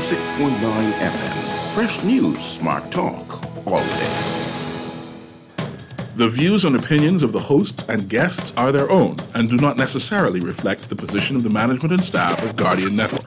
96.9 FM. Fresh news, smart talk, all day. The views and opinions of the hosts and guests are their own and do not necessarily reflect the position of the management and staff of Guardian Network.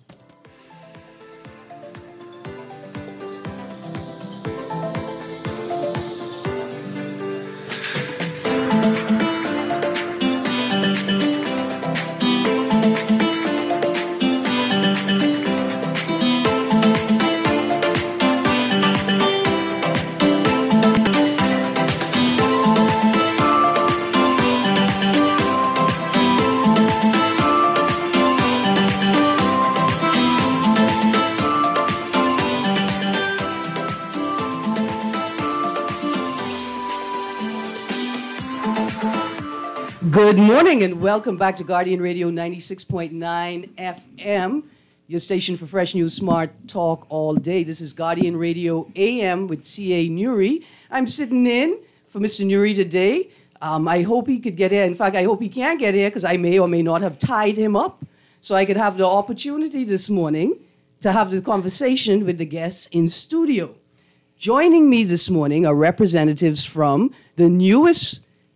Good morning and welcome back to Guardian Radio 96.9 FM, your station for fresh news, smart talk all day. This is Guardian Radio AM with C.A. Nuri. I'm sitting in for Mr. Nuri today. I hope he could get here. In fact, I hope he can get here because I may or may not have tied him up so I could have the opportunity this morning to have the conversation with the guests in studio. Joining me this morning are representatives from the newest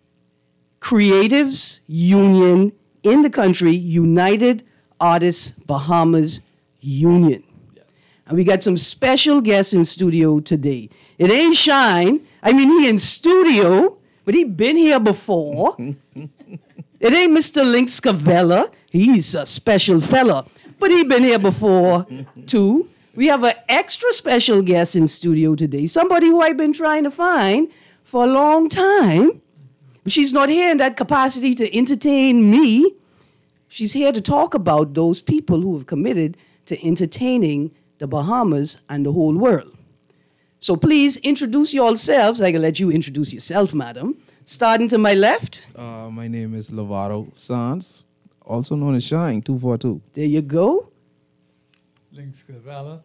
creatives union in the country, United Artists Bahamas Union. Yes. And we got some special guests in studio today. It ain't Shine. I mean, he in studio, but he been here before. It ain't Mr. Link Scavella. He's a special fella, but he been here before, too. We have an extra special guest in studio today, somebody who I've been trying to find for a long time. She's not here in that capacity to entertain me. She's here to talk about those people who have committed to entertaining the Bahamas and the whole world. So please introduce yourselves. I can let you introduce yourself, madam. Starting to my left. My name is Lovato Sanz, also known as Shine 242. There you go. Link Scavella,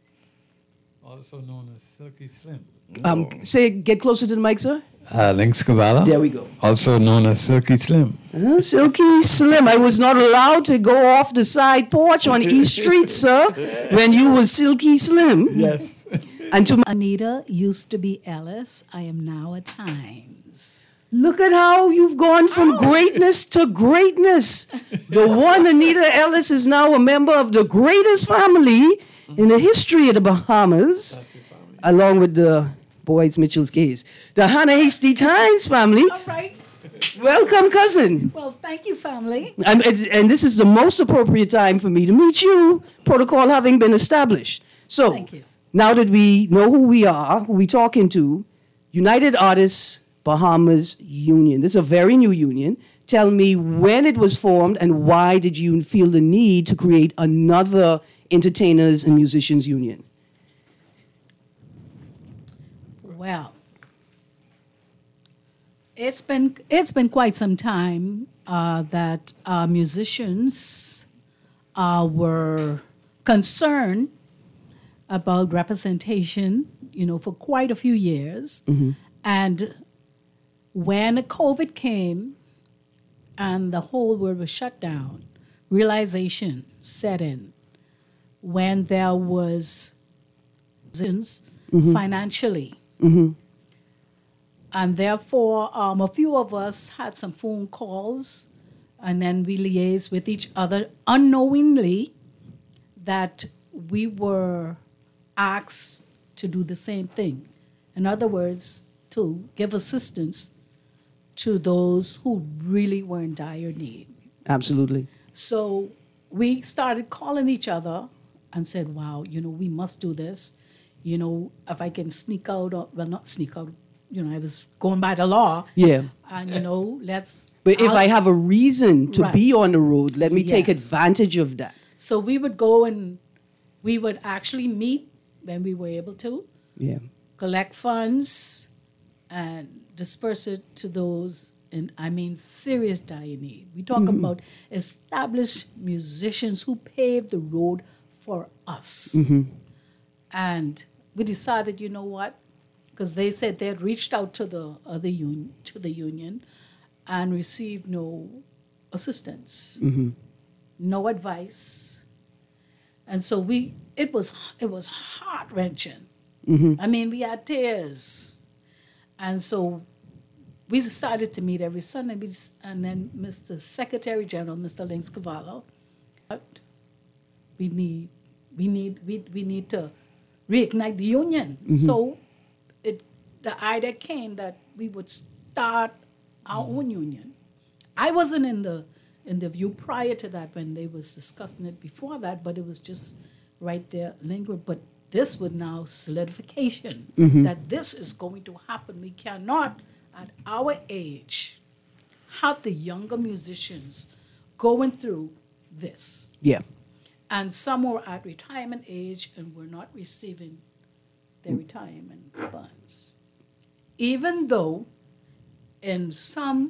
also known as Silky Slim. Get closer to the mic, sir. Link Scavella. There we go. Also known as Silky Slim. Silky Slim. I was not allowed to go off the side porch on East Street, sir, when you were Silky Slim. Yes. And to Anita used to be Ellis. I am now a Times. Look at how you've gone from greatness to greatness. The one Anita Ellis is now a member of the greatest family in the history of the Bahamas, along with the Boyd Mitchell's case. The Hannah Hasty Times family. All right. Welcome, cousin. Well, thank you, family. And this is the most appropriate time for me to meet you, protocol having been established. So, Thank you. now that we know who we are, who we talking to, United Artists Bahamas Union. This is a very new union. Tell me when it was formed and why did you feel the need to create another entertainers and musicians union? Well, it's been quite some time that musicians were concerned about representation, for quite a few years. Mm-hmm. And when COVID came and the whole world was shut down, realization set in when there was financially. Mm-hmm. And therefore, a few of us had some phone calls, and then we liaised with each other unknowingly that we were asked to do the same thing. In other words, to give assistance to those who really were in dire need. Absolutely. So we started calling each other and said, wow, we must do this. If I can sneak out, not sneak out, I was going by the law. Yeah. And, let's... But if I have a reason to be on the road, let me take Yes. advantage of that. So we would go and we would actually meet when we were able to, Yeah. collect funds and disperse it to those serious dire need. We talk about established musicians who paved the road for us. Mm-hmm. And we decided, you know what? Because they said they had reached out to the other union and received no assistance, no advice, And so it was heart wrenching. I mean, we had tears, and so we started to meet every Sunday. And then Mr. Secretary General, Mr. Links Cavallo, we need to reignite the union. So the idea came that we would start our own union. I wasn't in the view prior to that when they was discussing it before that, but it was just right there lingering. But this was now solidification that this is going to happen. We cannot, at our age, have the younger musicians going through this. Yeah. And some were at retirement age and were not receiving their retirement funds. Even though in some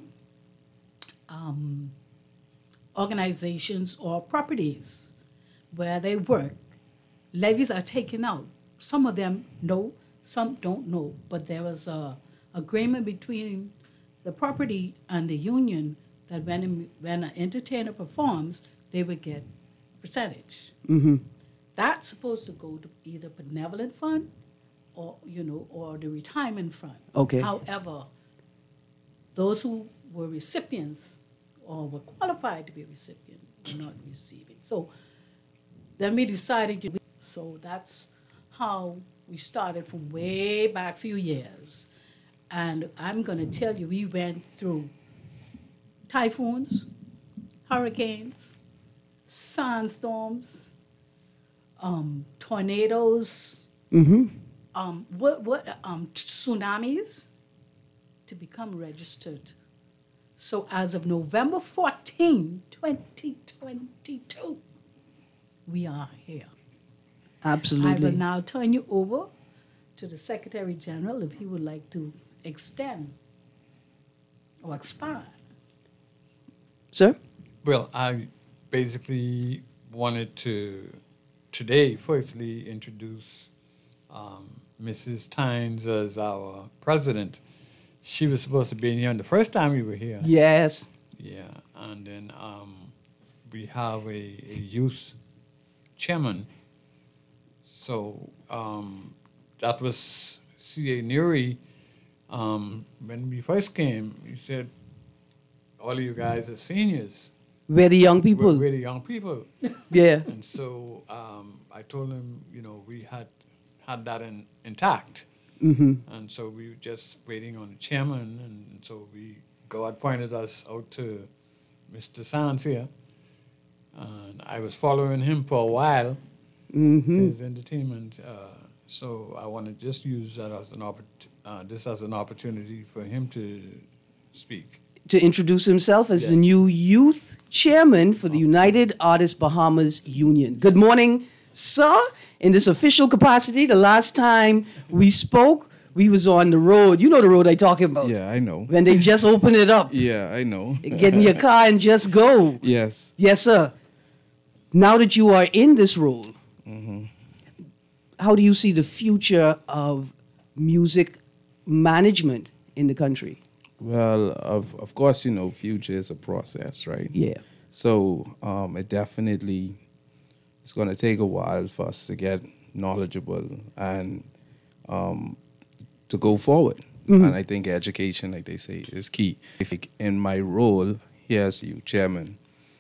organizations or properties where they work, levies are taken out. Some of them know, some don't know, but there was a agreement between the property and the union that when an entertainer performs, they would get a percentage. That's supposed to go to either benevolent fund or the retirement fund. Okay. However, those who were recipients or were qualified to be recipients were not receiving. So then we decided so that's how we started from way back few years. And I'm going to tell you, we went through typhoons, hurricanes, sandstorms, tornadoes, tsunamis to become registered. So as of November 14, 2022, we are here. Absolutely. I will now turn you over to the Secretary General if he would like to extend or expand. Sir? Well, I basically wanted to today firstly introduce Mrs. Tynes as our president. She was supposed to be in here the first time we were here. Yes. Yeah, and then we have a youth chairman. So that was C.A. Neary. When we first came, he said, all of you guys are seniors. We're the young people. We're the young people. Yeah. And so I told him, we had that intact. And so we were just waiting on the chairman. And so God pointed us out to Mr. Sands here. And I was following him for a while, his entertainment. So I want to just use that as an opportunity for him to speak. To introduce himself as the new youth chairman for the United Artists Bahamas Union. Good morning, sir. In this official capacity, the last time we spoke, we was on the road. You know the road I'm talking about. Yeah, I know. When they just open it up. Yeah, I know. Get in your car and just go. Yes. Yes, sir. Now that you are in this role, how do you see the future of music management in the country? Well, of course, future is a process, right? Yeah. So it definitely it's going to take a while for us to get knowledgeable and to go forward. And I think education, like they say, is key. In my role here as youth chairman,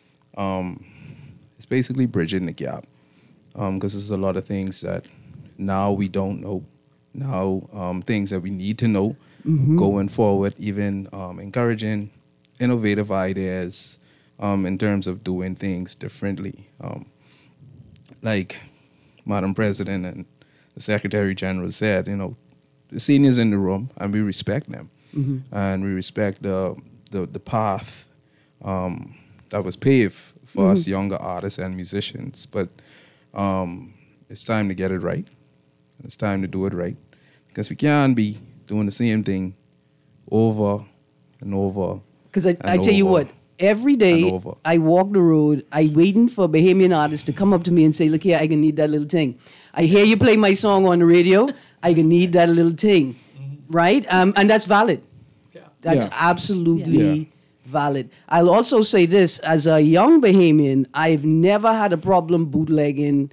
it's basically bridging the gap because there's a lot of things that now we don't know. Now things that we need to know going forward, even encouraging innovative ideas in terms of doing things differently. Like Madam President and the Secretary General said, the seniors in the room, and we respect them. And we respect the path that was paved for us younger artists and musicians. But it's time to get it right. It's time to do it right. Because we can't be doing the same thing over and over. Because I tell you what, every day I walk the road, I waiting for Bahamian artists to come up to me and say, look here, I can need that little thing. I hear you play my song on the radio, I can need that little thing. Right? And that's valid. That's absolutely valid. I'll also say this, as a young Bahamian, I've never had a problem bootlegging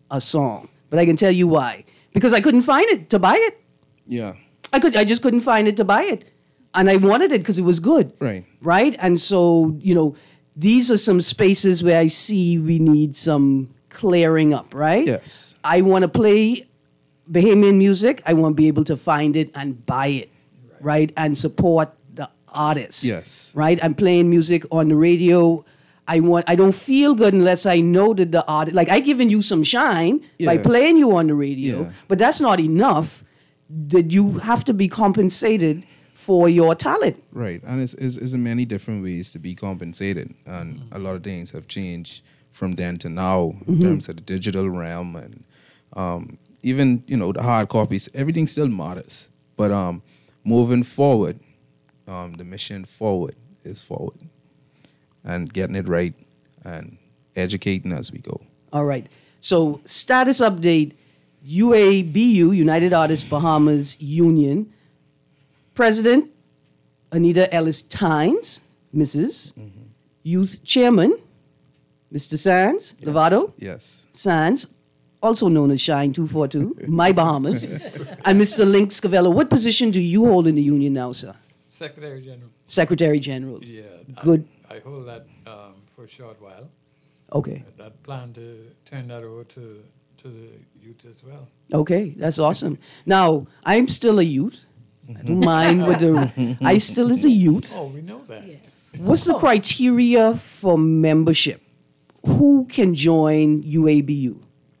a song. But I can tell you why. Because I couldn't find it to buy it. Yeah. I just couldn't find it to buy it. And I wanted it because it was good. Right. Right? And so, these are some spaces where I see we need some clearing up, right? Yes. I want to play Bahamian music. I want to be able to find it and buy it, right? And support the artists. Yes. Right? I'm playing music on the radio. I don't feel good unless I know that the artist, like I given you some shine by Yeah. playing you on the radio, Yeah. but that's not enough. That you have to be compensated for your talent. Right, and it's in many different ways to be compensated, and a lot of things have changed from then to now in terms of the digital realm, and even the hard copies. Everything still matters, but moving forward, the mission forward is forward, and getting it right, and educating as we go. All right. So status update: UABU, United Artists Bahamas Union. President, Anita Ellis Tynes, Mrs. Youth Chairman, Mr. Sands, Lovato Yes. Sands, also known as Shine 242, My Bahamas, and Mr. Link Scavello. What position do you hold in the union now, sir? Secretary General. Secretary General. Yeah. Good. I hold that for a short while. Okay. That plan to turn that over to the youth as well. Okay, that's awesome. Now, I'm still a youth. I don't mind whether I still is a youth. Oh, we know that. Yes. What's the criteria for membership? Who can join UABU?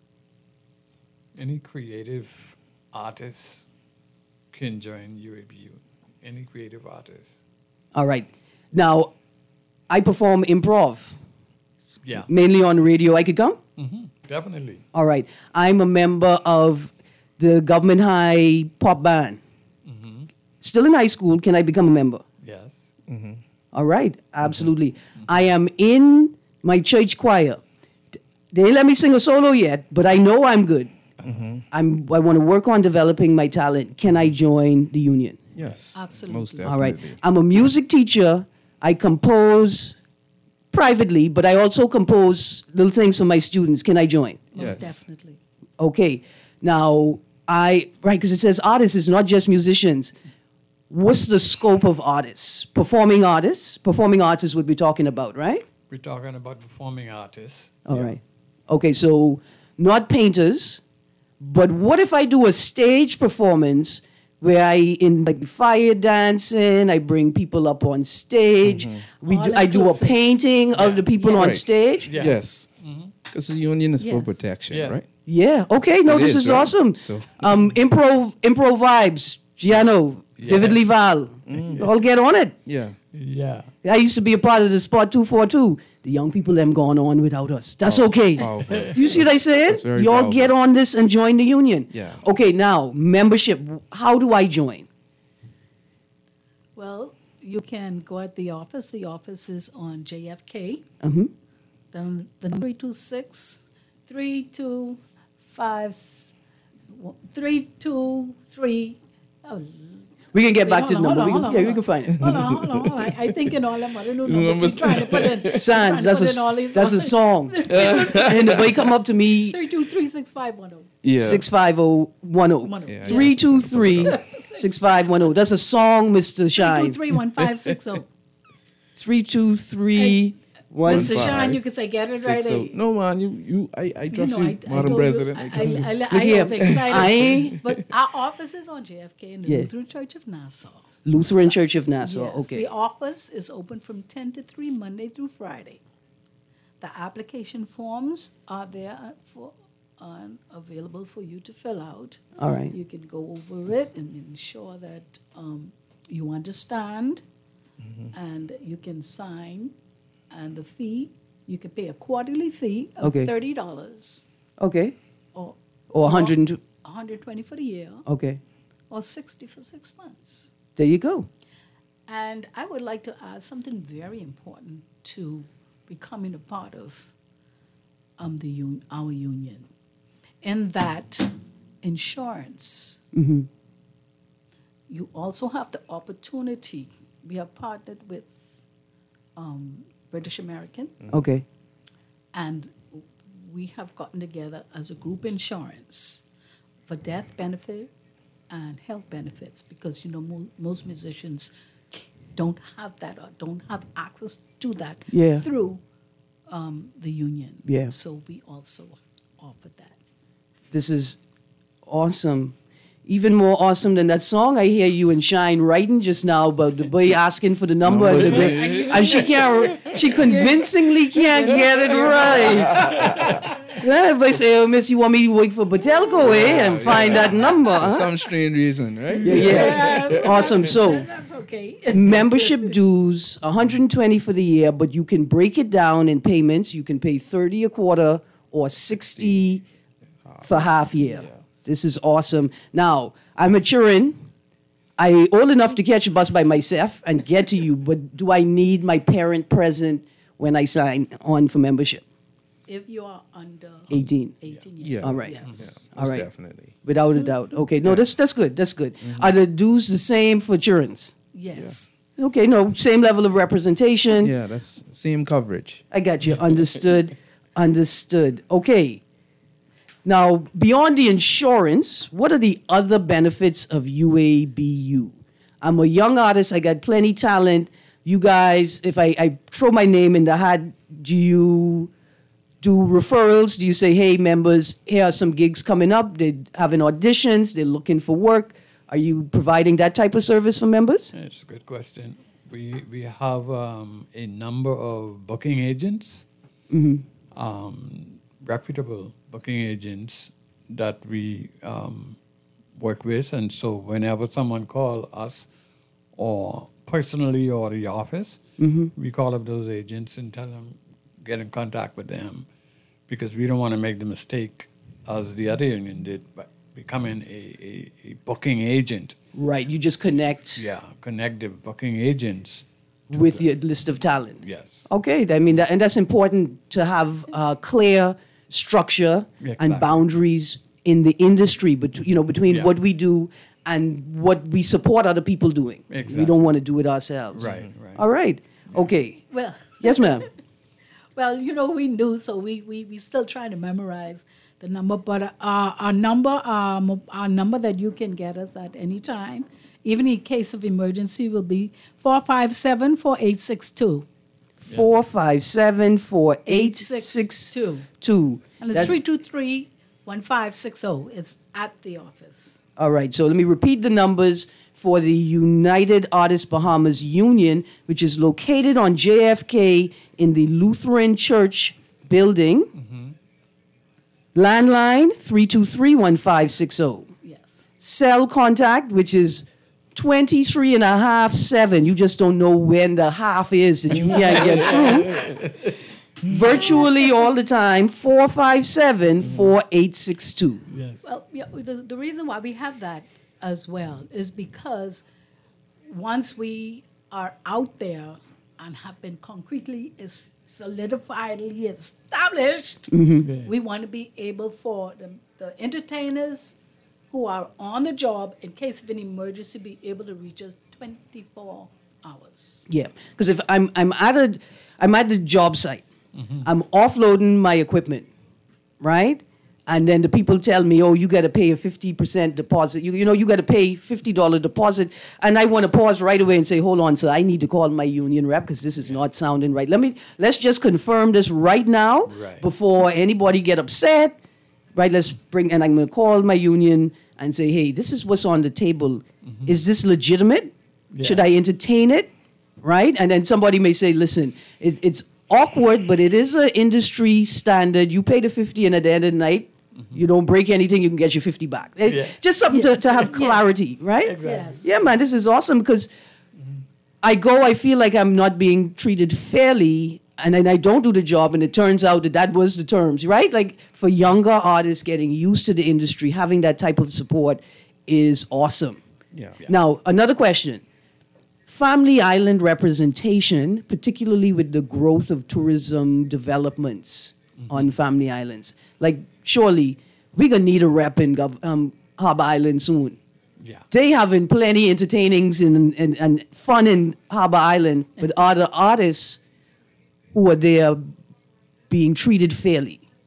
Any creative artist can join UABU. Any creative artist. All right. Now, I perform improv, Yeah. mainly on the radio. I could come? Definitely. All right. I'm a member of the Government High Pop Band. Still in high school. Can I become a member? Yes. All right. Absolutely. I am in my church choir. They ain't let me sing a solo yet, but I know I'm good. I want to work on developing my talent. Can I join the union? Yes. Absolutely. Most All right. definitely. I'm a music teacher. I compose privately, but I also compose little things for my students. Can I join? Most Yes. definitely. Okay. Now, because it says artists, it's not just musicians. What's the scope of artists? Performing artists? Performing arts is what we're talking about, right? We're talking about performing artists. All right. Okay, so not painters, but what if I do a stage performance where like fire dancing, I bring people up on stage, All I do a inclusive. painting of the people on Right. stage? Yes. Yes. Because the union is for Yes. protection, Yeah. right? Yeah. Okay. No, It this is, is right? awesome. So- Improv vibes. Giano, Vividly Val. All get on it. Yeah. Yeah. I used to be a part of the Spot 242. The young people them gone on without us. That's okay. Powerful. Do you see what I said? That's very Y'all powerful. get on this and join the union. Yeah. Okay. Now membership. How do I join? Well, you can go at the office. The office is on JFK. Then the number 323. Oh, We can get Wait, back to the hold number. on, We hold can find it. hold on. I think in all them other new numbers he's trying to put in. Sands. trying to put in all these That's a song. And the way come up to me 3236510. Yeah. 65010. Yeah, 323-6510. That's a song, Mr. Shine. 3231560. 323 Mr. Shine, you could say get it right. No, man, I trust you, I Madam told President. You, I trust you. I Look here, am excited. I- But our office is on JFK in the Yeah. Lutheran Church of Nassau. Lutheran Church of Nassau. Yes, Okay. the office is open from 10 to 3 Monday through Friday. The application forms are there available for you to fill out. All right. You can go over it and ensure that you understand, and you can sign. And the fee, you can pay a quarterly fee of Okay. $30, Okay. or Or 102. $120 for the year, Okay. or $60 for 6 months. There you go. And I would like to add something very important to becoming a part of our union, in that insurance. You also have the opportunity. We are partnered with British American, Okay. and we have gotten together as a group insurance for death benefit and health benefits because, most musicians don't have that or don't have access to that Yeah. through the union. Yeah. So we also offer that. This is awesome. Even more awesome than that song I hear you and Shine writing just now about the boy asking for the number and she convincingly can't get it right. Yeah, everybody say, oh, miss, you want me to work for Batelco, and find that number. For Huh? some strange reason, right? Yeah. Awesome. So That's okay. membership dues, 120 for the year, but you can break it down in payments. You can pay 30 a quarter or 60 for half year. This is awesome. Now, I'm maturing. I old enough to catch a bus by myself and get to you, but do I need my parent present when I sign on for membership? If you are under 18. 18 years Yeah. old, All right. Yeah, yes. most All right. definitely. Without a doubt. Okay, no, that's good. That's good. Are the dues the same for insurance? Yes. Okay, no, same level of representation. Yeah, that's same coverage. I got you. Understood. Understood. Okay. Now, beyond the insurance, what are the other benefits of UABU? I'm a young artist. I got plenty talent. You guys, if I throw my name in the hat, do you do referrals? Do you say, hey, members, here are some gigs coming up. They're having auditions. They're looking for work. Are you providing that type of service for members? It's a good question. We have a number of booking agents, reputable booking agents that we work with, and so whenever someone calls us, or personally or the office, we call up those agents and tell them get in contact with them, because we don't want to make the mistake as the other union did, by becoming a booking agent. Right. You just connect Yeah, connect the booking agents. with your list of talent. Yes. Okay, I mean, and that's important to have clear structure Exactly. and boundaries in the industry, but between Yeah. what we do and what we support other people doing. We Exactly. don't want to do it ourselves. Right, right. All right. Okay. Well, Yes, ma'am. well, we knew, so we still trying to memorize the number, but our number that you can get us at any time, even in case of emergency, will be 457-4862. 457-4862. And it's That's- 323-1560. It's at the office. All right, so let me repeat the numbers for the United Artists Bahamas Union, which is located on JFK in the Lutheran Church building. Landline 323-1560. Yes. Cell contact, which is 23.5/7. You just don't know when the half is that you can't get through. Virtually all the time, 457-4862. Yes. Well, yeah, the reason why we have that as well is because once we are out there and have been concretely solidifiedly established, we want to be able for the entertainers who are on the job, in case of an emergency, be able to reach us 24 hours. Yeah, because if I'm at the job site, I'm offloading my equipment, right? And then the people tell me, oh, you got to pay a 50% deposit. You got to pay $50 deposit. And I want to pause right away and say, hold on, sir, I need to call my union rep because this is not sounding right. Let's just confirm this right now Right. before anybody get upset, right? And I'm going to call my union and say, hey, this is what's on the table. Is this legitimate? Yeah. Should I entertain it? Right? And then somebody may say, listen, it's awkward, but it is an industry standard. You pay the 50 and at the end of the night, you don't break anything, you can get your 50 back. Yeah. Just something Yes. to have Yes. clarity, right? Yes. Yeah, man, this is awesome because I feel like I'm not being treated fairly, and then I don't do the job, and it turns out that was the terms, right? Like for younger artists getting used to the industry, having that type of support is awesome. Yeah. Now, another question. Family Island representation, particularly with the growth of tourism developments on Family Islands. Like, surely we're going to need a rep in Harbor Island soon. Yeah. They having plenty entertainings and fun in Harbor Island, but are the artists who are there being treated fairly?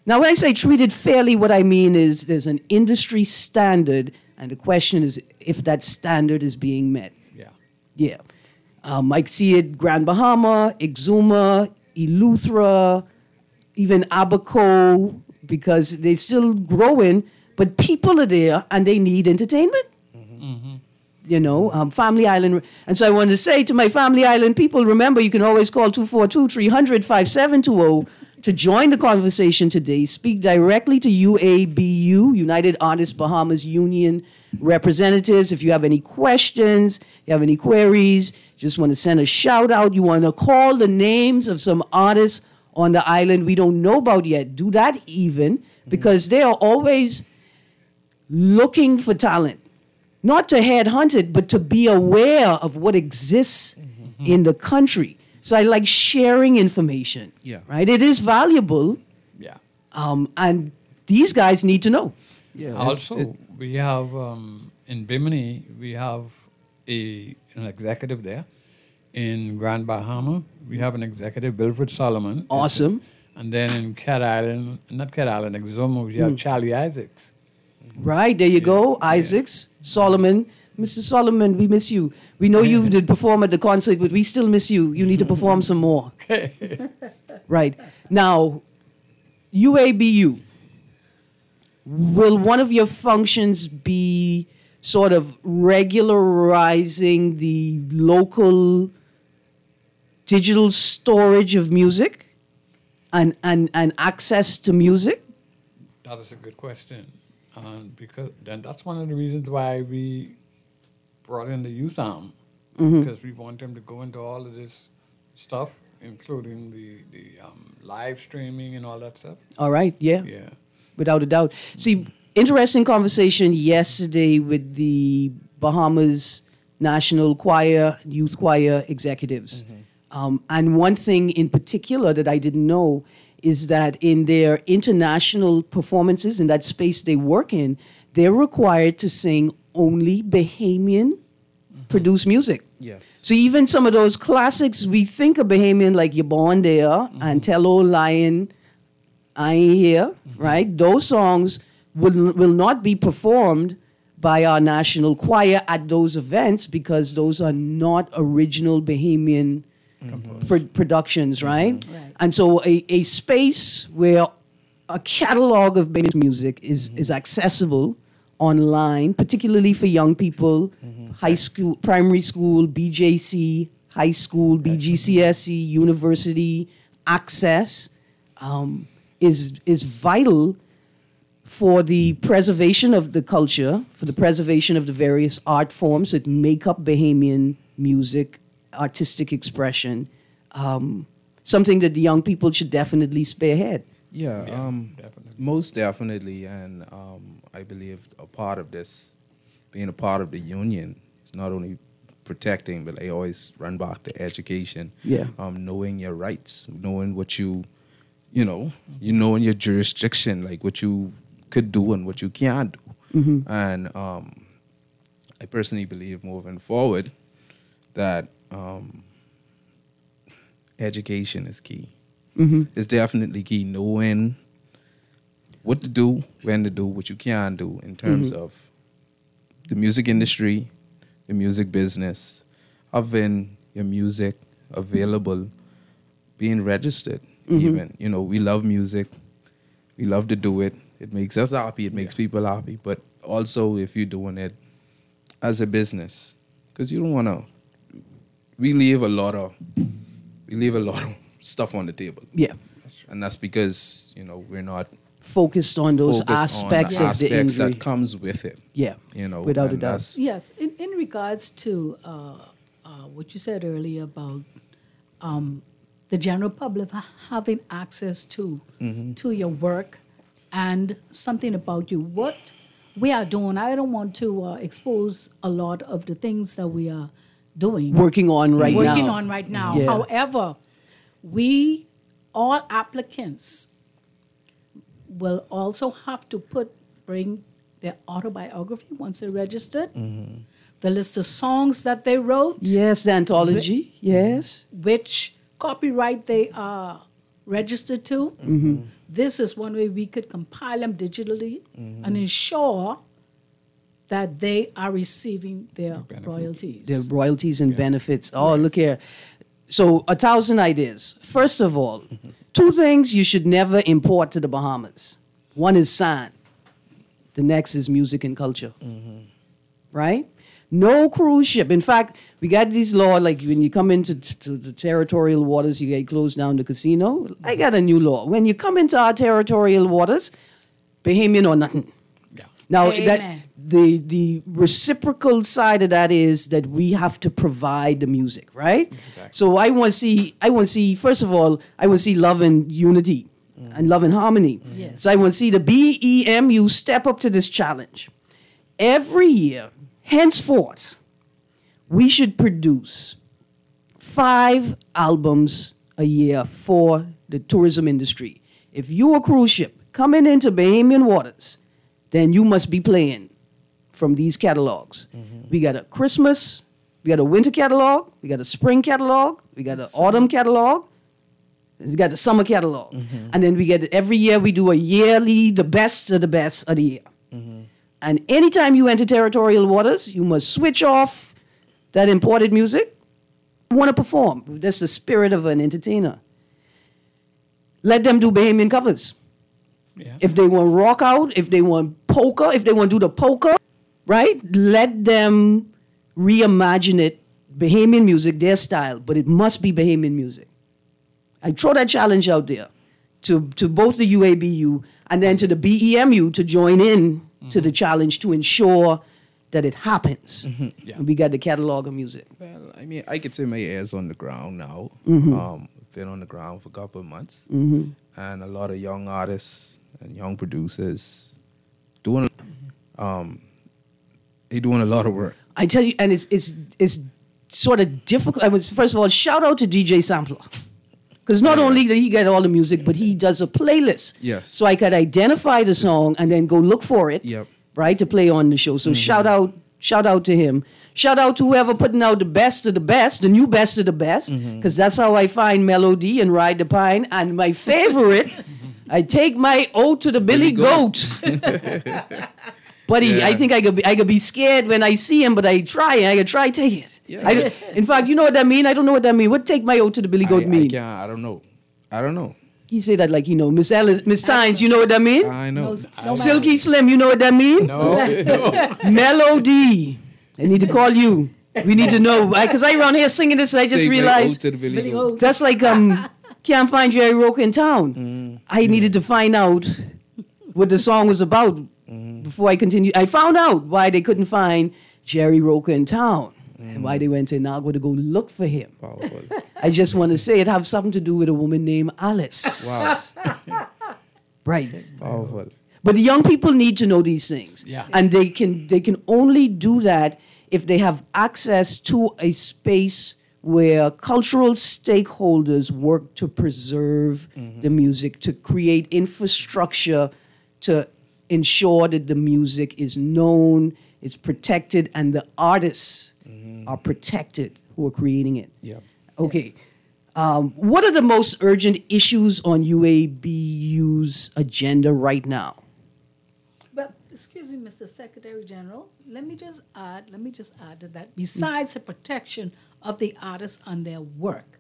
Now, when I say treated fairly, what I mean is there's an industry standard, and the question is if that standard is being met. Yeah. Yeah. I see it Grand Bahama, Exuma, Eleuthera, even Abaco, because they're still growing, but people are there and they need entertainment. You know, Family Island. And so I wanted to say to my Family Island people, remember, you can always call 242-300-5720 to join the conversation today. Speak directly to UABU, United Artists Bahamas Union representatives. If you have any questions, you have any queries, just want to send a shout out, you want to call the names of some artists on the island we don't know about yet, do that even, because they are always looking for talent. Not to headhunt it, but to be aware of what exists in the country. So I like sharing information. Yeah. Right? It is valuable, Yeah. and these guys need to know. Yeah. Also, we have in Bimini, we have an executive there. In Grand Bahama, we have an executive, Wilfred Solomon. Awesome. And then in Cat Island, not Cat Island, Exuma, we have Charlie Isaacs. Right, there you go. Isaacs, Solomon. Mr. Solomon, we miss you. We know you did perform at the concert, but we still miss you. You need to perform some more. Right. Now, UABU, will one of your functions be sort of regularizing the local digital storage of music and access to music? That is a good question. And because then that's one of the reasons why we brought in the youth arm, because we want them to go into all of this stuff, including the live streaming and all that stuff. All right, yeah. Yeah. Without a doubt. See, interesting conversation yesterday with the Bahamas National Choir, Youth Choir executives. And one thing in particular that I didn't know is that in their international performances, in that space they work in, they're required to sing only Bahamian produced music. Yes. So even some of those classics we think of Bahamian, like You're Born There and Tell Old Lion, I Ain't Here, right? Those songs will not be performed by our national choir at those events because those are not original Bahamian productions, right? Right. And so a space where a catalog of Bahamian music is accessible online, particularly for young people, high school, primary school, BJC, high school, BGCSE, university access is vital for the preservation of the culture, for the preservation of the various art forms that make up Bahamian music, artistic expression, something that the young people should definitely spearhead. Yeah, Definitely. most definitely. And I believe a part of this, being a part of the union, is not only protecting, but I always run back to education. Yeah. Knowing your rights, knowing what you know in your jurisdiction, like what you could do and what you can't do. And I personally believe moving forward that education is key. It's definitely key, knowing what to do, when to do, what you can do in terms of the music industry, the music business, having your music available, being registered even. You know, we love music. We love to do it. It makes us happy. It makes people happy. But also if you're doing it as a business, because you don't want to, we leave a lot of stuff on the table. Yeah. And that's because, we're not Focused on those focused aspects on the of the aspects injury. that comes with it. Yeah. Without a and doubt. that's- Yes, in regards to what you said earlier about the general public having access to your work and something about you, what we are doing. I don't want to expose a lot of the things that we are doing. Working on right now. Working on right now. Yeah. However, all applicants will also have to bring their autobiography once they're registered, the list of songs that they wrote, Yes, the anthology. Yes. which copyright they are registered to, this is one way we could compile them digitally and ensure that they are receiving their royalties. Their royalties and benefits. Oh, look here. So 1,000 ideas. First of all, two things you should never import to the Bahamas. One is sand. The next is music and culture. Right? No cruise ship. In fact, we got these laws, like when you come into to the territorial waters, you get closed down the casino. I got a new law. When you come into our territorial waters, Bahamian or nothing. Yeah. Now, Amen. the reciprocal side of that is that we have to provide the music, right? Exactly. So I want to see, first of all, I want to see love and unity and love and harmony. Yes. So I want to see the BEMU step up to this challenge. Every year, henceforth, we should produce 5 albums a year for the tourism industry. If you're a cruise ship coming into Bahamian waters, then you must be playing from these catalogs. We got a Christmas, we got a winter catalog, we got a spring catalog, we got an autumn catalog, we got the summer catalog. And then we get, every year we do a yearly, the best of the year. And anytime you enter territorial waters, you must switch off that imported music. You want to perform. That's the spirit of an entertainer. Let them do Bahamian covers. Yeah. If they want rock out, if they want polka, if they want to do the polka, right? Let them reimagine it, Bahamian music, their style, but it must be Bahamian music. I throw that challenge out there to both the UABU and then to the BEMU to join in to the challenge to ensure that it happens. Yeah. And we got the catalog of music. Well, I mean, I could say my ear's on the ground now. Been on the ground for a couple of months. And a lot of young artists and young producers doing, they doing a lot of work. I tell you, and it's sort of difficult. First of all, shout out to DJ Sampler. Because not only did he get all the music, but he does a playlist. Yes. So I could identify the song and then go look for it. Yep. Right, to play on the show. So shout out to him. Shout out to whoever putting out the best of the best, the new best of the best, because that's how I find Melody and Ride the Pine. And my favorite, I take my ode to the Billy Goat. Buddy, Yeah. I think I could be scared when I see him, but I could try take it. Yeah. In fact, you know what that mean? I don't know what that mean. What take my ode to the Billy Goat mean? I don't know. He say that like, Miss Ellis, Miss Tynes, you know what that mean? I know. No Silky Slim, you know what that mean? No. Melody. I need to call you. We need to know. Because I around here singing this and I just Take my realized ode to the Billy Billy Goat. Goat. that's like, can't find Jerry Roca in town. I needed to find out what the song was about before I continued. I found out why they couldn't find Jerry Roca in town and why they went to Nagua to go look for him. Powerful. I just want to say it have something to do with a woman named Alice. Wow. Right. Powerful. But the young people need to know these things. Yeah. And they can only do that if they have access to a space where cultural stakeholders work to preserve the music, to create infrastructure to ensure that the music is known, it's protected, and the artists are protected who are creating it. Yeah. Okay. What are the most urgent issues on UABU's agenda right now? But excuse me, Mr. Secretary General, let me just add to that. Besides the protection of the artists and their work,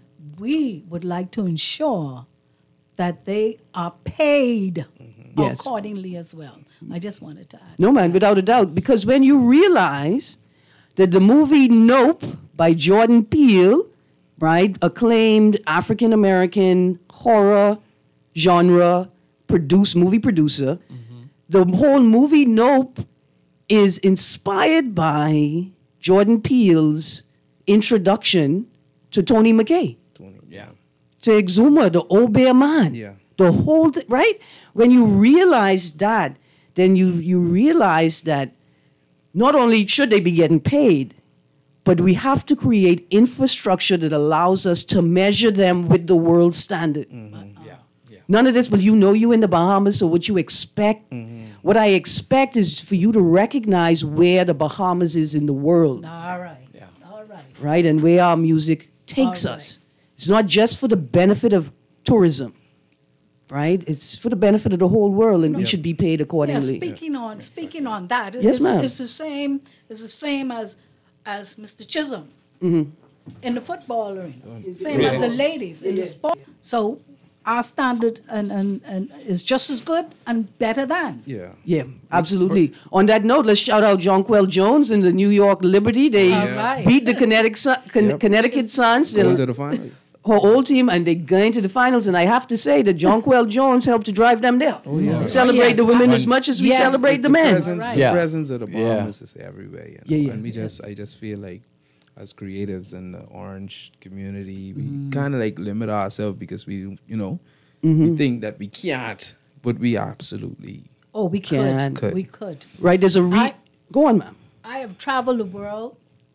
we would like to ensure that they are paid Yes. accordingly as well. I just wanted to add. No, man, without a doubt. Because when you realize that the movie Nope by Jordan Peele, right, acclaimed African-American horror genre movie producer, the whole movie Nope is inspired by Jordan Peele's introduction to Tony McKay, Yeah. to Exuma, the Old Bear Man. Yeah. The whole thing, right? When you realize that, then you realize that not only should they be getting paid, but we have to create infrastructure that allows us to measure them with the world standard. Yeah. Yeah. None of this, but you in the Bahamas, so what you expect, what I expect is for you to recognize where the Bahamas is in the world, All right. Yeah. All right. right? And where our music takes All right. us. It's not just for the benefit of tourism. right? It's for the benefit of the whole world, and we should be paid Yeah, accordingly. speaking on that, Yes, ma'am. it's the same. It's the same as Mr. Chisholm in the football arena. Same as the ladies in the sport. So our standard and is just as good and better than. Yeah. Yeah, absolutely. On that note, let's shout out Jonquel Jones in the New York Liberty. They All right. beat the Connecticut Suns. Going to the finals. Her old team, and they going to the finals. And I have to say that Jonquel Jones helped to drive them there. Oh, yeah. Celebrate the women as And- much as we Yes. celebrate the men. Presence, Right. the Yeah. presence of the Bahamas is everywhere. You know? Yeah, yeah. And I just feel like as creatives in the Orange community, we kind of like limit ourselves because we think that we can't, but we absolutely. Oh, we Can. could. We could. Right? There's a Go on, ma'am. I have traveled the world.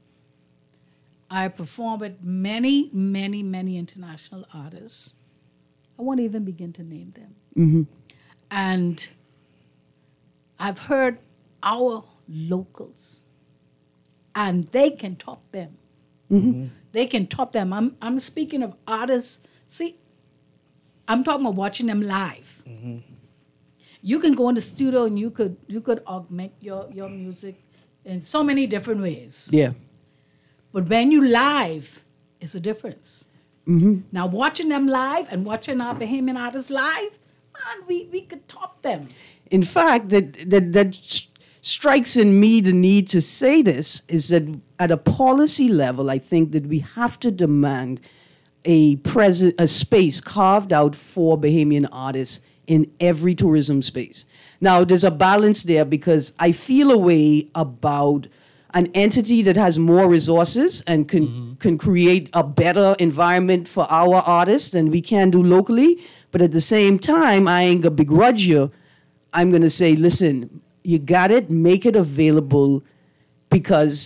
I have performed with many, many, many international artists. I won't even begin to name them. And I've heard our locals, and they can top them. They can top them. I'm speaking of artists. See, I'm talking about watching them live. You can go in the studio and you could augment your music in so many different ways. Yeah. But when you live, it's a difference. Now, watching them live and watching our Bahamian artists live, man, we could top them. In fact, that strikes in me the need to say this is that at a policy level, I think that we have to demand a space carved out for Bahamian artists in every tourism space. Now, there's a balance there because I feel a way about an entity that has more resources and can create a better environment for our artists than we can do locally. But at the same time, I ain't gonna begrudge you. I'm gonna say, listen, you got it, make it available because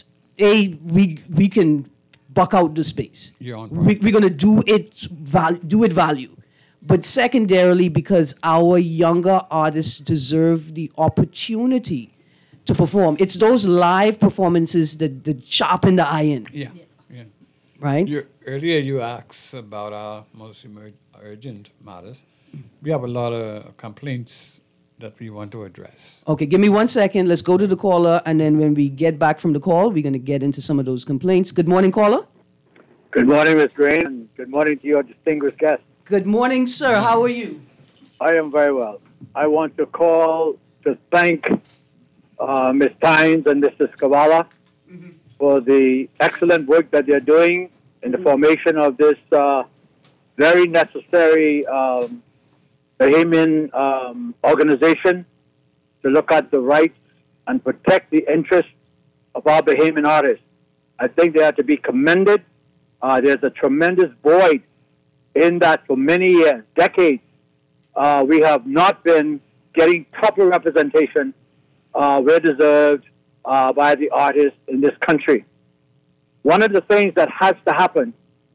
we can buck out the space. You're on point. We're gonna do it value. But secondarily, because our younger artists deserve the opportunity to perform. It's those live performances that sharpen the iron, Yeah. right? Earlier you asked about our most urgent matters. We have a lot of complaints that we want to address. Okay, give me 1 second. Let's go to the caller, and then when we get back from the call, we're going to get into some of those complaints. Good morning, caller. Good morning, Ms. Rain, and good morning to your distinguished guest. Good morning, sir. How are you? I am very well. I want to call to thank Ms. Tynes and Mr. Skawala for the excellent work that they're doing in the formation of this very necessary Bahamian organization to look at the rights and protect the interests of our Bahamian artists. I think they are to be commended. There's a tremendous void in that for many years, decades, we have not been getting proper representation where deserved by the artists in this country. One of the things that has to happen,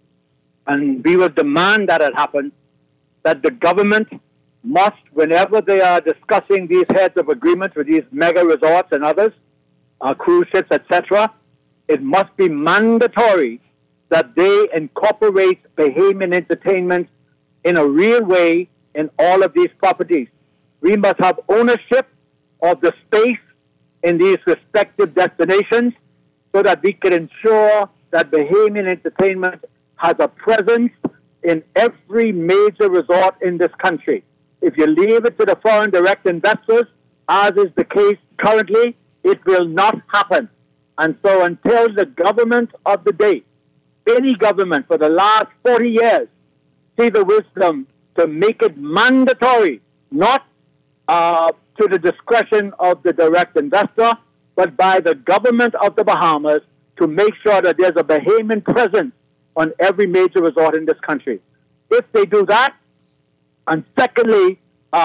and we will demand that it happen, that the government must, whenever they are discussing these heads of agreements with these mega resorts and others, cruise ships, etc., it must be mandatory that they incorporate Bahamian entertainment in a real way in all of these properties. We must have ownership of the space in these respective destinations so that we can ensure that Bahamian entertainment has a presence in every major resort in this country. If you leave it to the foreign direct investors, as is the case currently, it will not happen. And so until the government of the day, any government for the last 40 years, see the wisdom to make it mandatory, not to the discretion of the direct investor, but by the government of the Bahamas to make sure that there's a Bahamian presence on every major resort in this country. If they do that, and secondly,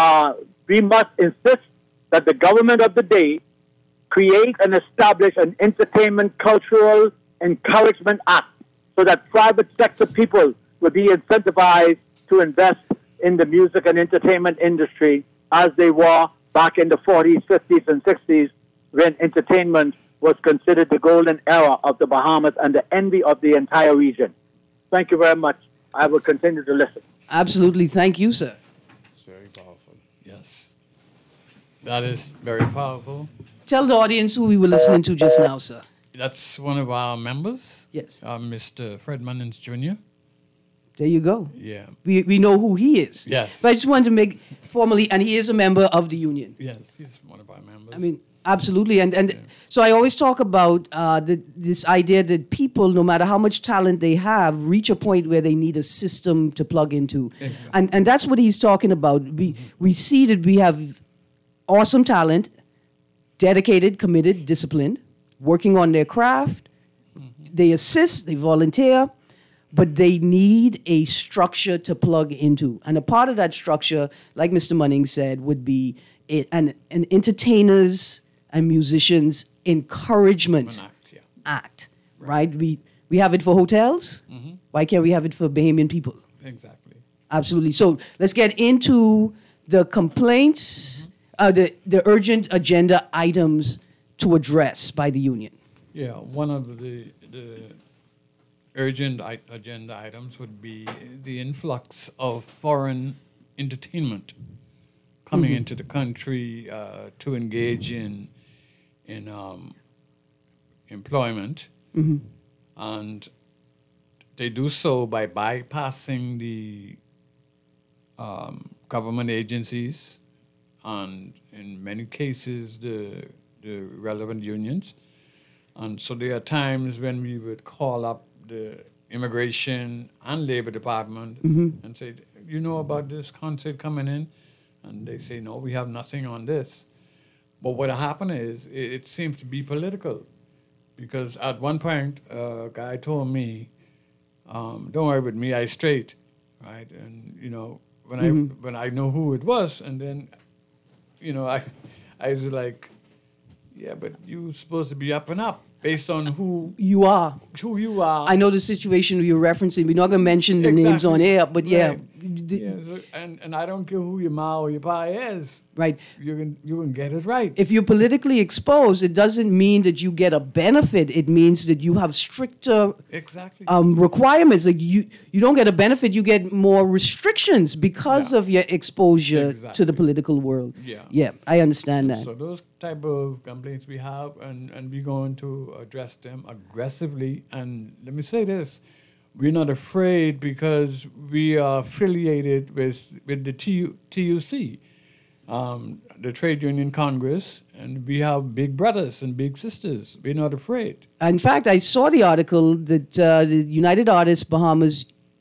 we must insist that the government of the day create and establish an entertainment cultural encouragement act so that private sector people will be incentivized to invest in the music and entertainment industry as they were back in the 40s, 50s, and 60s when entertainment was considered the golden era of the Bahamas and the envy of the entire region. Thank you very much. I will continue to listen. Absolutely. Thank you, sir. very powerful. Yes. That is very powerful. Tell the audience who we were listening to just now, sir. That's one of our members, Yes. Mr. Fred Munnins Jr. There you go. Yeah. We know who he is. Yes. But I just wanted to make formally, and he is a member of the union. Yes, he's one of our members. I mean, absolutely. And so I always talk about this idea that people, no matter how much talent they have, reach a point where they need a system to plug into. Exactly. And that's what he's talking about. We see that we have awesome talent, dedicated, committed, disciplined, working on their craft. They assist, they volunteer, but they need a structure to plug into. And a part of that structure, like Mr. Munning said, would be an entertainers and musicians encouragement An act, yeah. act, right? We have it for hotels. Why can't we have it for Bahamian people? Exactly. Absolutely. So let's get into the complaints, the urgent agenda items to address by the union. Yeah, one of the urgent agenda items would be the influx of foreign entertainment coming into the country to engage in employment, and they do so by bypassing the government agencies and, in many cases, the relevant unions. And so there are times when we would call up the Immigration and Labor Department and say, you know about this concert coming in? And they say, no, we have nothing on this. But what happened is it seems to be political. Because at one point, a guy told me, don't worry with me, I straight, right? And, you know, when I know who it was, and then, you know, I was like, yeah, but you're supposed to be up and up based on who You are. you are. I know the situation you're referencing. We're not going to mention the names on air, but yeah. Right. Yeah, so, and I don't care who your ma or your pa is. Right. You can get it right. If you're politically exposed, it doesn't mean that you get a benefit. It means that you have stricter Exactly. requirements. Like you don't get a benefit, you get more restrictions because of your exposure to the Exactly. political world. Yeah. Yeah, I understand that. So those type of complaints we have, and we're going to address them aggressively. And let me say this. We're not afraid because we are affiliated with the TUC, the Trade Union Congress, and we have big brothers and big sisters. We're not afraid. In fact, I saw the article that the United Artists Bahamas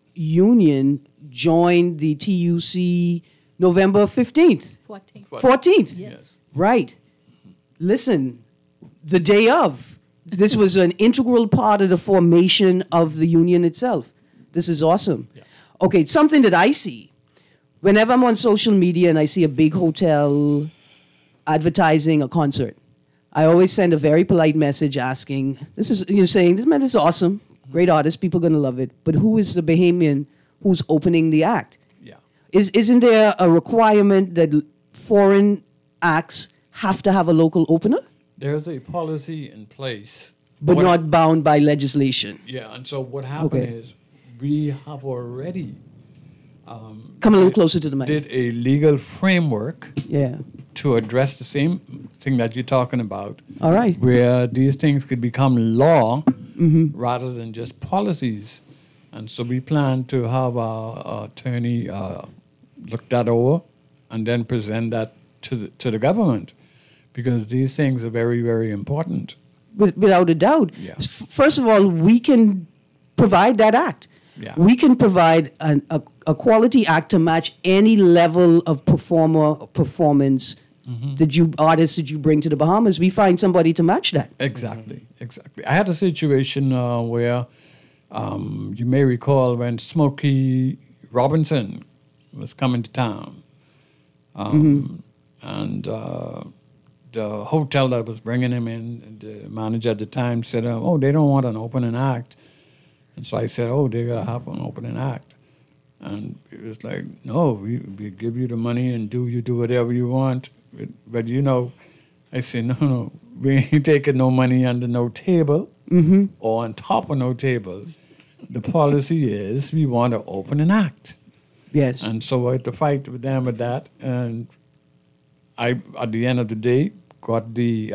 Union joined the TUC November 15th. 14th. Yes. Right. Listen, the day of. This was an integral part of the formation of the union itself. This is awesome. Yeah. Okay, something that I see. Whenever I'm on social media and I see a big hotel advertising a concert, I always send a very polite message asking, saying, this man is awesome, great artist, people are going to love it, but who is the Bahamian who's opening the act? Yeah. Isn't there a requirement that foreign acts have to have a local opener? There's a policy in place. But What- not bound by legislation. Yeah, and so what happened Okay. is we have already Come a little closer to the mic. did a legal framework Yeah. to address the same thing that you're talking about, All right. where these things could become law rather than just policies. And so we plan to have our attorney look that over and then present that to the government, because these things are very, very important. Without a doubt. Yeah. First of all, we can provide that act. Yeah. We can provide a quality act to match any level of performance artists that you bring to the Bahamas. We find somebody to match that. Exactly. I had a situation where you may recall when Smokey Robinson was coming to town, and the hotel that was bringing him in, the manager at the time said, "Oh, they don't want an opening act," and so I said, "Oh, they gotta have an opening act," and it was like, "No, we give you the money and you do whatever you want," but you know. I said, no, we ain't taking no money under no table or on top of no table. The policy is we want to open an act. Yes. And so I had to fight with them with that. And I, at the end of the day, got the,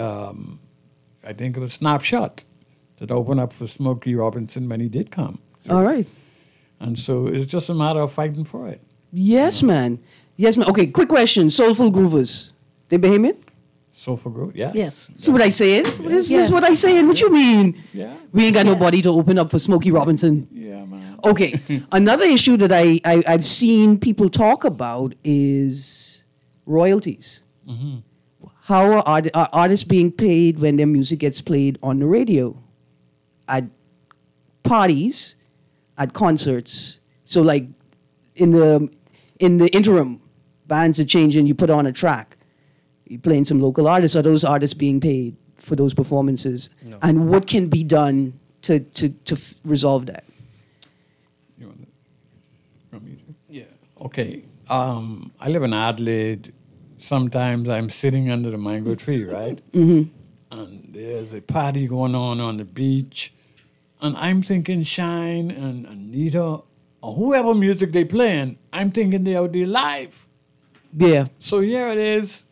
I think it was Snapshot that opened up for Smokey Robinson when he did come. All right. And so it's just a matter of fighting for it. Yes, man. Yes, man. Okay, quick question. Soulful Groovers. They Bahamian? Soulful Group, yes. Yes. See what I saying? This Yes. is what I saying. What you mean? Yeah. We ain't got Yes. nobody to open up for Smokey Robinson. Yeah, man. Okay. Another issue that I've seen people talk about is royalties. How are artists being paid when their music gets played on the radio? At parties, at concerts. So like in the interim, bands are changing, you put on a track. You're playing some local artists. Are those artists being paid for those performances? No. And what can be done to resolve that? You want me to? Yeah. Okay. I live in Adelaide. Sometimes I'm sitting under the mango tree, right? And there's a party going on the beach. And I'm thinking Shine and Anita or whoever music they playing, I'm thinking they out there live. Yeah. So here it is.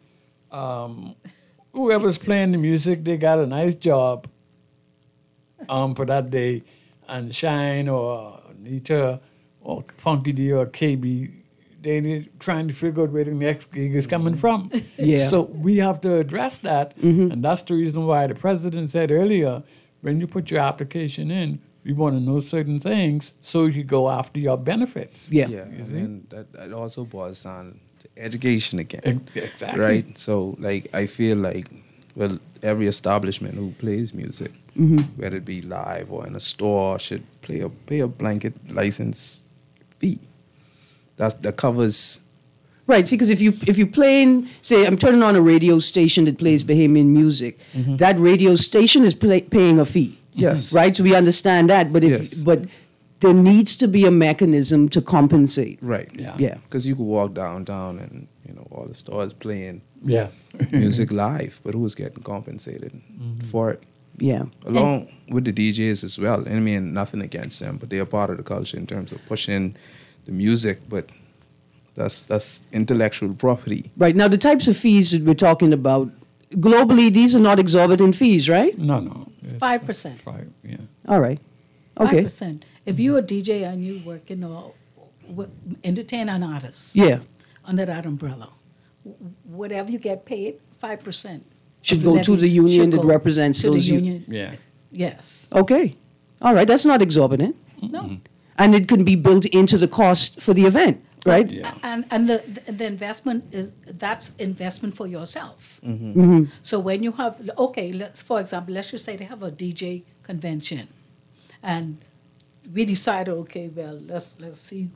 Whoever's playing the music, they got a nice job for that day. And Shine or Anita or Funky D or KB, they're trying to figure out where the next gig is coming from. Yeah. So we have to address that. And that's the reason why the president said earlier, when you put your application in, we want to know certain things so you go after your benefits. Yeah. Yeah, You see? and that also boils down to education again. Exactly. Right? So, like, I feel like, well, every establishment who plays music, whether it be live or in a store, should pay a blanket license fee. That covers. Right. See, because if you playing, say, I'm turning on a radio station that plays Bahamian music, that radio station is paying a fee. Yes. Right. So we understand that, but Yes. but there needs to be a mechanism to compensate. Right. Yeah. Yeah. Because you could walk downtown and, all the stores playing Yeah. music live, but who's getting compensated for it? Yeah. Along with the DJs as well. I mean, nothing against them, but they are part of the culture in terms of pushing the music, but that's intellectual property. Right. Now the types of fees that we're talking about globally, these are not exorbitant fees, right? No. It's 5%. Five, yeah. All right. Okay. 5%. If you're a DJ and you working or entertain an artist Yeah. under that umbrella, whatever you get paid, 5% Should of your go to levy the union should that go represents to those the union. Yeah. Yes. Okay. All right. That's not exorbitant, No. and it can be built into the cost for the event, right? Yeah. And the investment that's investment for yourself. So when you have for example, let's just say they have a DJ convention, and we decided let's see,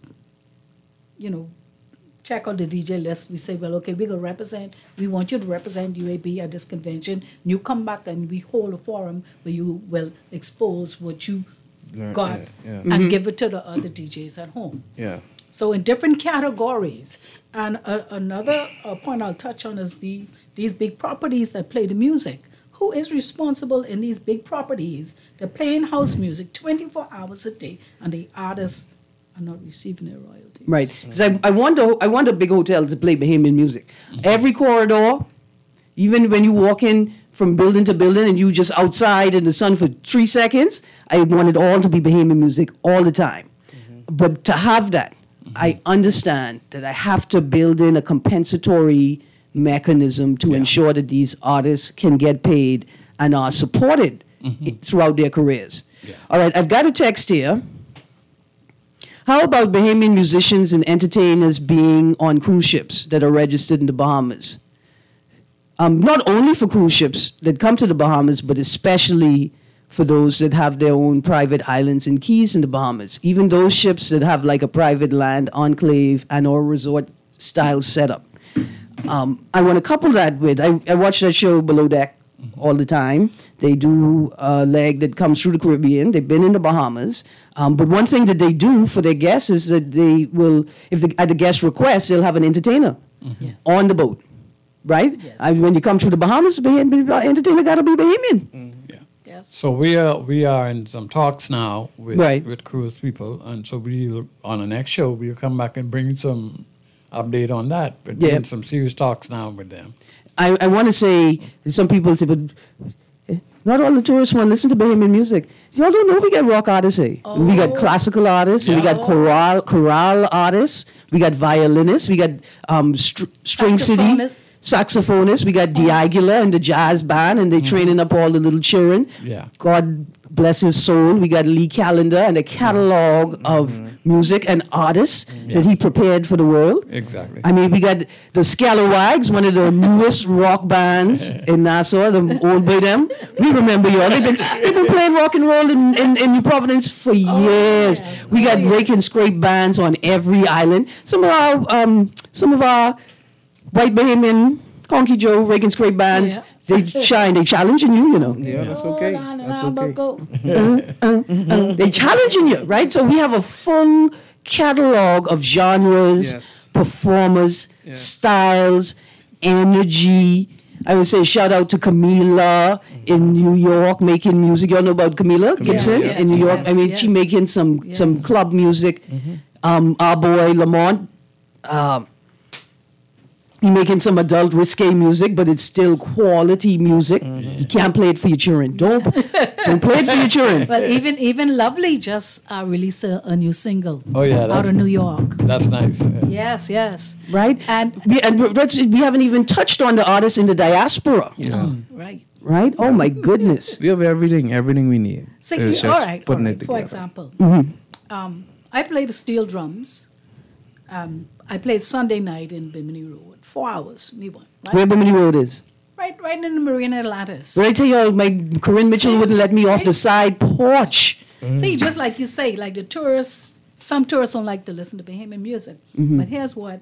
check out the DJ list. We say, we want you to represent UAB at this convention. You come back and we hold a forum where you will expose what you got and give it to the other DJs at home. Yeah. So in different categories. And another point I'll touch on is these big properties that play the music. Who is responsible in these big properties? They're playing house music 24 hours a day, and the artists are not receiving their royalties. Right. Because I want a big hotel to play Bahamian music. Every corridor, even when you walk in from building to building and you just outside in the sun for 3 seconds, I want it all to be Bahamian music all the time. But to have that, I understand that I have to build in a compensatory mechanism to ensure that these artists can get paid and are supported throughout their careers. Yeah. All right, I've got a text here. How about Bahamian musicians and entertainers being on cruise ships that are registered in the Bahamas? Not only for cruise ships that come to the Bahamas, but especially for those that have their own private islands and keys in the Bahamas. Even those ships that have like a private land enclave and or resort style setup. I want to couple that with, I watch that show Below Deck all the time. They do a leg that comes through the Caribbean. They've been in the Bahamas. But one thing that they do for their guests is that they will, at the guest request, they'll have an entertainer Yes. on the boat, right? Yes. And when you come through the Bahamas, the entertainer got to be Bahamian. Yeah. yes. So we are in some talks now with Right. with cruise people, and so we on the next show we'll come back and bring some update on that. But we're Yeah. in some serious talks now with them. I want to say, some people say, but not all the tourists want to listen to Bahamian music. Y'all don't know we got rock artists, eh? We got classical artists, and we got chorale artists, we got violinists, we got string city saxophonists, we got D'Aguilar and the jazz band, and they're training up all the little children. Yeah. God bless his soul. We got Lee Callender and a catalog of music and artists that he prepared for the world. Exactly. I mean, we got the Scalawags, one of the newest rock bands in Nassau, the old boy them. We remember y'all. They've been playing rock and roll in New Providence for years. yes. We got rake and scrape bands on every island. Some of our white Bahamian Conky Joe rake and scrape bands, Yeah. they shine. They challenging you, you know. Yeah, that's okay. That's okay. They challenging you, right? So we have a full catalog of genres, Yes. performers, Yes. styles, energy. I would say shout out to Camila in New York making music. Y'all know about Camila Gibson Yes, in New York. yes, I mean, yes. she making some club music. Our boy Lamont. He making some adult risque music, but it's still quality music. You can't play it for your children. Don't play it for your children. Well, even Lovely just released a new single Oh yeah, out that's, of New York. that's nice. Yes, yes. Right? And we haven't even touched on the artists in the diaspora. Yeah. right. Right? Oh my goodness. We have everything we need. So, It's all just right. putting all it right. For together. example, I played the steel drums. I played Sunday night in Bimini Road, 4 hours. Me one. Right? Where Bimini Road is. Right in the Marina Atlantis. Where I tell y'all, my Corinne Mitchell See? wouldn't let me off See? the side porch. See, just like you say, like the tourists, some tourists don't like to listen to Bahamian music. But here's what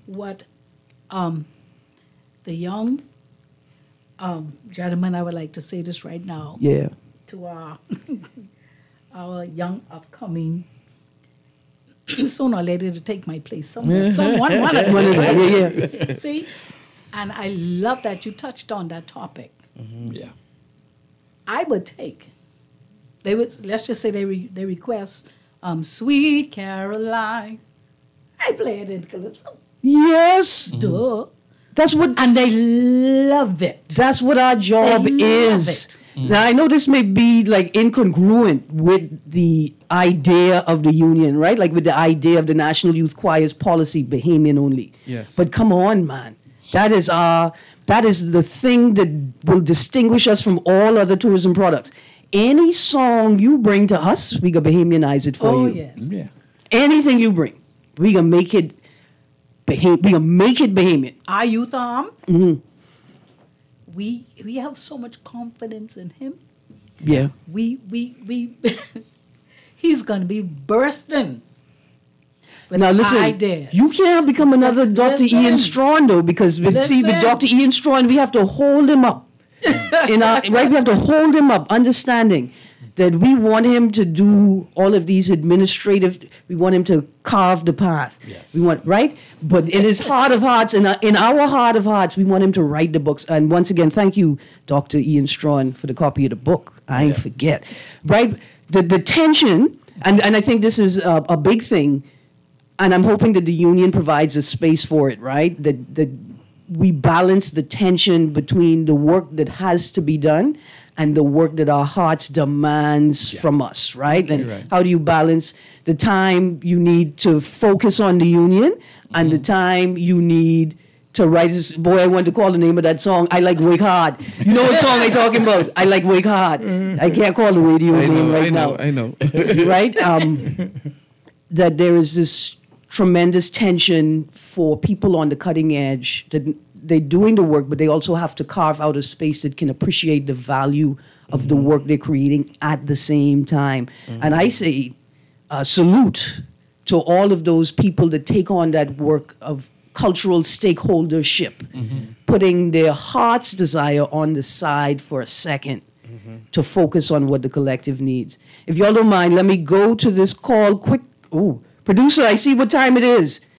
the young gentlemen, I would like to say this right now Yeah. to our young upcoming sooner or later to take my place somewhere. Someone, one of them. One of them, yeah. See, and I love that you touched on that topic. Yeah. I would take. They would, let's just say they request "Sweet Caroline." I play it in calypso. Yes. Duh. That's what And they love it. That's what our job They love is. it. Now I know this may be like incongruent with the idea of the union, right? Like with the idea of the National Youth Choir's policy, Bahamian only. Yes. But come on, man. That is the thing that will distinguish us from all other tourism products. Any song you bring to us, we gonna Bahamianize it for Oh, you. yes. Yeah. Anything you bring, we gonna make it Bahamian. Our youth arm, we have so much confidence in him. Yeah. We he's going to be bursting with Now listen, ideas. you can't become another Dr. Ian Listen. Strawn though, because see, with Listen. Dr. Ian Strawn, we have to hold him up. Right, we have to hold him up, understanding that we want him to do all of these administrative. We want him to carve the path. Yes. We want right, but in his heart of hearts, in our heart of hearts, we want him to write the books. And once again, thank you, Dr. Ian Strawn, for the copy of the book. I ain't forget. Right, the tension, and I think this is a big thing. And I'm hoping that the union provides a space for it, right? That we balance the tension between the work that has to be done and the work that our hearts demands from us, right? And Right. how do you balance the time you need to focus on the union and the time you need to write this? Boy, I want to call the name of that song. I Like Wake Hard. You know what song I'm talking about? I Like Wake Hard. I can't call the radio name right now. I know. Right? That there is this tremendous tension for people on the cutting edge that they're doing the work, but they also have to carve out a space that can appreciate the value of the work they're creating at the same time. And I say, salute to all of those people that take on that work of cultural stakeholdership, putting their heart's desire on the side for a second to focus on what the collective needs. If y'all don't mind, let me go to this call quick. Ooh, producer, I see what time it is.